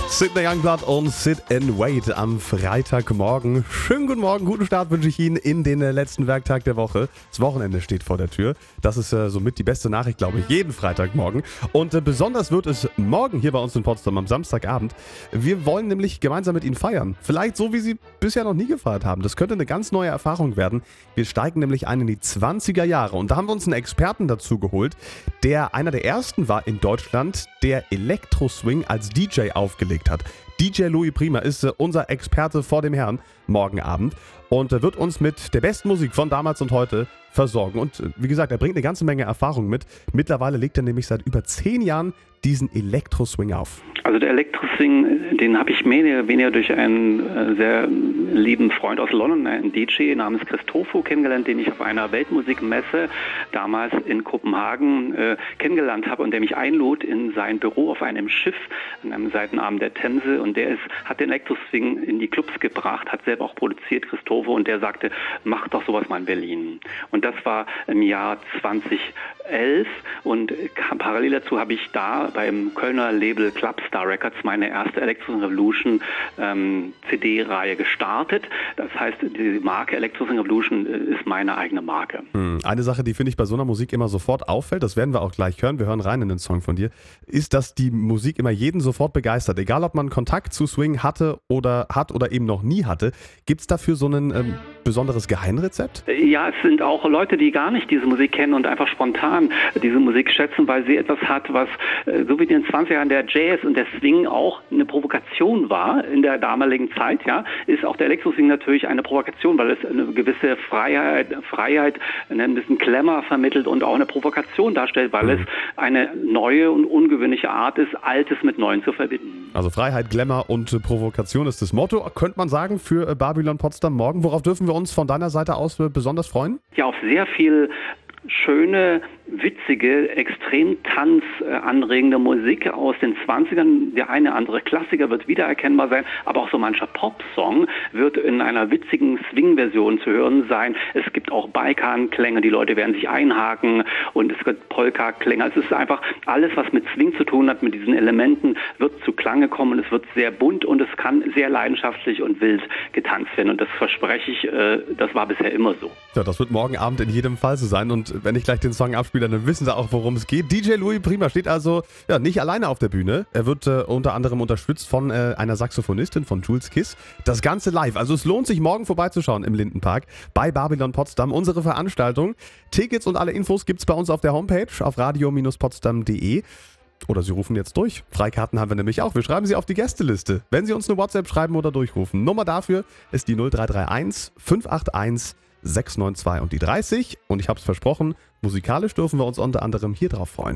Sidney Youngblood und Sid and Wait am Freitagmorgen. Schönen guten Morgen, guten Start wünsche ich Ihnen in den letzten Werktag der Woche. Das Wochenende steht vor der Tür. Das ist somit die beste Nachricht, glaube ich, jeden Freitagmorgen. Und besonders wird es morgen hier bei uns in Potsdam am Samstagabend. Wir wollen nämlich gemeinsam mit Ihnen feiern. Vielleicht so, wie Sie bisher noch nie gefeiert haben. Das könnte eine ganz neue Erfahrung werden. Wir steigen nämlich ein in die 20er Jahre. Und da haben wir uns einen Experten dazu geholt, der einer der ersten war in Deutschland, der Elektro-Swing als DJ aufgelegt hat. DJ Louis Prima ist unser Experte vor dem Herrn morgen Abend und wird uns mit der besten Musik von damals und heute versorgen. Und wie gesagt, er bringt eine ganze Menge Erfahrung mit. Mittlerweile legt er nämlich seit über 10 Jahren diesen Elektro-Swing auf. Also der Elektro-Swing, den habe ich mehr oder weniger durch einen sehr lieben Freund aus London, einen DJ namens Christofo, kennengelernt, den ich auf einer Weltmusikmesse damals in Kopenhagen kennengelernt habe und der mich einlud in sein Büro auf einem Schiff an einem Seitenarm der Themse, und der hat den Elektro-Swing in die Clubs gebracht, hat selber auch produziert, Christofo, und der sagte, mach doch sowas mal in Berlin. Und das war im Jahr 2011 und parallel dazu habe ich da beim Kölner Label Clubstar Records meine erste Electro Revolution CD-Reihe gestartet. Das heißt, die Marke Electro Revolution ist meine eigene Marke. Eine Sache, die finde ich bei so einer Musik immer sofort auffällt, das werden wir auch gleich hören, wir hören rein in den Song von dir, ist, dass die Musik immer jeden sofort begeistert. Egal, ob man Kontakt zu Swing hatte oder hat oder eben noch nie hatte. Gibt es dafür so ein besonderes Geheimrezept? Ja, es sind auch Leute, die gar nicht diese Musik kennen und einfach spontan diese Musik schätzen, weil sie etwas hat, was so wie in den 20er Jahren der Jazz und der Swing auch eine Provokation war in der damaligen Zeit, ja, ist auch der Elektro-Swing natürlich eine Provokation, weil es eine gewisse Freiheit, ein bisschen Glamour vermittelt und auch eine Provokation darstellt, weil es eine neue und ungewöhnliche Art ist, Altes mit Neuem zu verbinden. Also Freiheit, Glamour und Provokation ist das Motto, könnte man sagen, für Babylon Potsdam morgen. Worauf dürfen wir uns von deiner Seite aus besonders freuen? Ja, auf sehr viel schöne, witzige, extrem tanzanregende Musik aus den 20ern. Der eine andere Klassiker wird wiedererkennbar sein, aber auch so mancher Popsong wird in einer witzigen Swing-Version zu hören sein. Es gibt auch Balkan-Klänge, die Leute werden sich einhaken, und es wird Polka-Klänge. Es ist einfach alles, was mit Swing zu tun hat, mit diesen Elementen, wird zu Klange kommen. Es wird sehr bunt und es kann sehr leidenschaftlich und wild getanzt werden. Und das verspreche ich, das war bisher immer so. Ja, das wird morgen Abend in jedem Fall so sein. Und wenn ich gleich den Song abspiele, dann wissen Sie auch, worum es geht. DJ Louis Prima steht also nicht alleine auf der Bühne. Er wird unter anderem unterstützt von einer Saxophonistin, von Jules Kiss. Das Ganze live. Also es lohnt sich, morgen vorbeizuschauen im Lindenpark bei Babylon Potsdam. Unsere Veranstaltung. Tickets und alle Infos gibt's bei uns auf der Homepage auf radio-potsdam.de. Oder Sie rufen jetzt durch. Freikarten haben wir nämlich auch. Wir schreiben Sie auf die Gästeliste, wenn Sie uns eine WhatsApp schreiben oder durchrufen. Nummer dafür ist die 0331 581 692 und die 30. Und ich habe es versprochen, musikalisch dürfen wir uns unter anderem hier drauf freuen.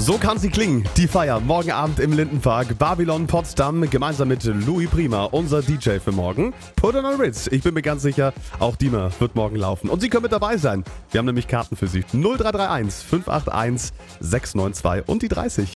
So kann sie klingen, die Feier morgen Abend im Lindenpark, Babylon Potsdam, gemeinsam mit Louis Prima, unser DJ für morgen. Put on a Ritz, ich bin mir ganz sicher, auch Dima wird morgen laufen. Und Sie können mit dabei sein. Wir haben nämlich Karten für Sie. 0331 581 692 und die 30.